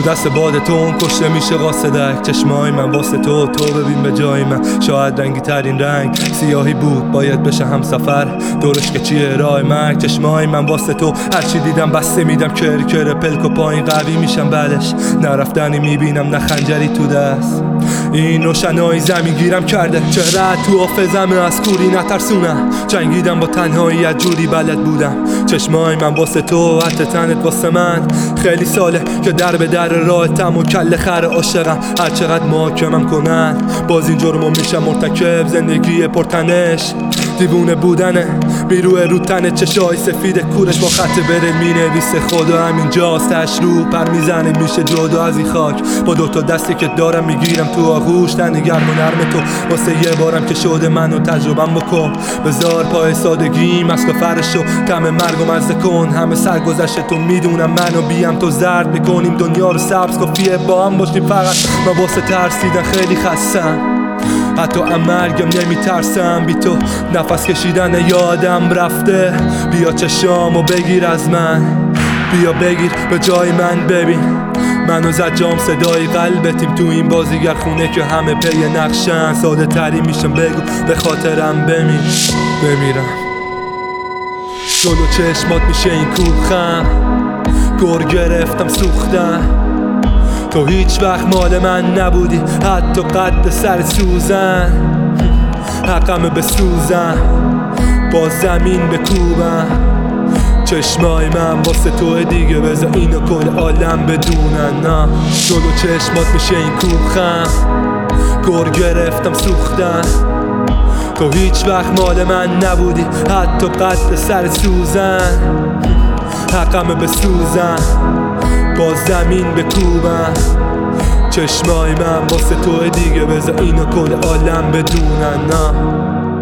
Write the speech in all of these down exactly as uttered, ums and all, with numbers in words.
دست باد تو اون کشته میشه قاصدک. چشمای من واسه تو، تو ببین به جای من. شاید رنگی ترین رنگ سیاهی بود، باید بشه هم سفر دورش که چیه راه مرگ. چشمای من واسه تو هرچی دیدم بسته میدم، کر کر پلک و پایین قوی میشم بعدش. نرفتنی میبینم نه خنجری تو دست، این روشنایی زمین گیرم کرده. چهره تو حافظمه از کوری نترسونم، جنگیدم با تنهاییت جوری بلد بودم. چشمای من واسه تو، حتی تنت واسه من. خیلی ساله که در به در راهتم و کل خر عاشقم. هر چقدر محاکمم کنن باز این جرمو میشم مرتکب. زندگی پرتنش دیوونه بودنه، بیروه رو تنه، چشای سفید کورش با خط برل مینویسه خدا همینجاست. تش رو پر میزنه میشه جدا از این خاک. با دوتا دستی که دارم میگیرم تو آغوش، تن گرم و نرم تو واسه یه بارم که شده منو تجربم بکن. بذار پای سادگیم از تو فرشو کم مرگ و مزه کن. همه سرگذشت تو میدونم منو بیم تو زرد میکنیم دنیا رو سبز. کافیه با هم باشیم فقط، من واسه ترسیدن خیلی خستم. حتی مرگم نمیترسم، بی تو نفس کشیدن یادم رفته. بیا چشامو بگیر از من، بیا بگیر به جای من. ببین منو زد جام صدای قلبتیم تو این بازیگر خونه که همه پی نقشن. ساده تری میشم بگو به خاطرم بمیر بمیرم. جلو چشمات میشه این کوخم، گر گرفتم سوختم. تو هیچ وقت مال من نبودی، حتی قد سر سوزن. حقمه بسوزم با زمین بکوبم. چشمای من واسه تو دیگه، بذار اینو کل عالم بدونن. نه جلو چشمات میشه این کوخم، گر گرفتم سوختم. تو هیچ وقت مال من نبودی، حتی قد سر سوزن. حقمه بسوزم با زمین بکوبم. چشمای من واسه تو دیگه، بذار اینو کل عالم بدونن. نه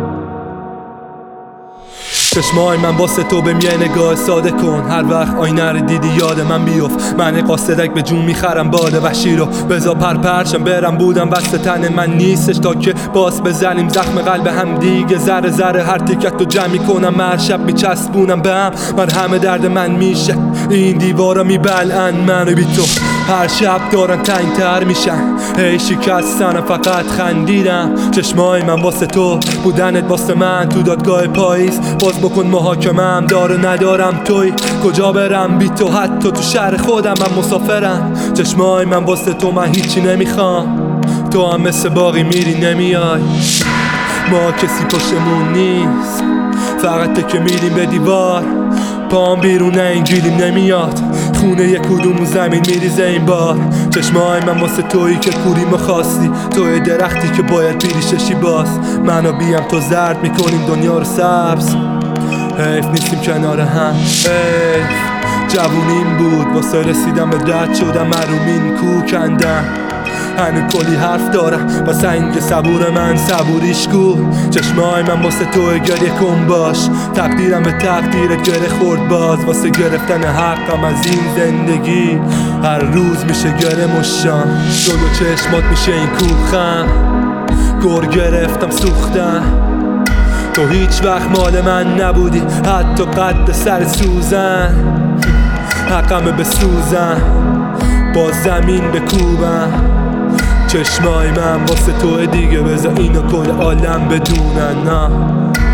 چشمای من واسه تو بهم یه نگاه ساده کن. هر وقت آینه رو دیدی یاد من بیفت. من قاصدک به جون میخرم باده وحشی رو، بذار پر پرشم برم. بودم وسط تن من نیستش تا که باز بزنیم زخم قلب هم دیگه. ذره ذره هر تیکت رو جمع میکنم، هر شب میچسبونم به هم. من همه درد من میشه این دیوارا میبلعن منو، بی تو هر شب دارن تنگتر میشن. هی شکستن فقط خندیدم. چشمای من واسه تو بودنت واسه من. تو دادگاه پاییز باز بکن محاکمم. داره ندارم توی کجا برم بی تو، حتی تو شهر خودم من مسافرم. چشمای من واسه تو من هیچی نمیخوام، تو هم مثل باقی میری نمیای. ما کسی پشتمون نیست، فقط که میریم به دیوار. پام بیرون انگیلیم نمیاد، خونه یک کدوم زمین میریزه این بار. چشمای من واسه تویی که کوریمو خواستی، توی درختی که باید بیریششی باز. منو بیم تو زرد میکنیم دنیا رو سبز. حیف نیستیم کنار هم، حیف جوونیم بود واسه رسیدم به رد شدم. مرومین کو کندم هنو کلی حرف دارم و سنگ صبور من صبوریش کو. چشمای من واسه تو گریه کن باش. تقدیرم به تقدیرت گره خورد باز. واسه گرفتن حقم از این زندگی هر روز میشه گره مشام. جلو چشمات میشه این کوخم، گر گرفتم سوختم. تو هیچ وقت مال من نبودی، حتی قد سر سوزن. حقمه بسوزم با زمین بکوبم. چشمای من واسه تو دیگه، بذار اینو کل عالم بدونن. نه